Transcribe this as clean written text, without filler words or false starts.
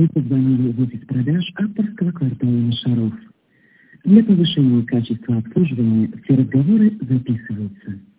Вы позвонили в офис продаж авторского квартала Мишаров. Для повышения качества обслуживания все разговоры записываются.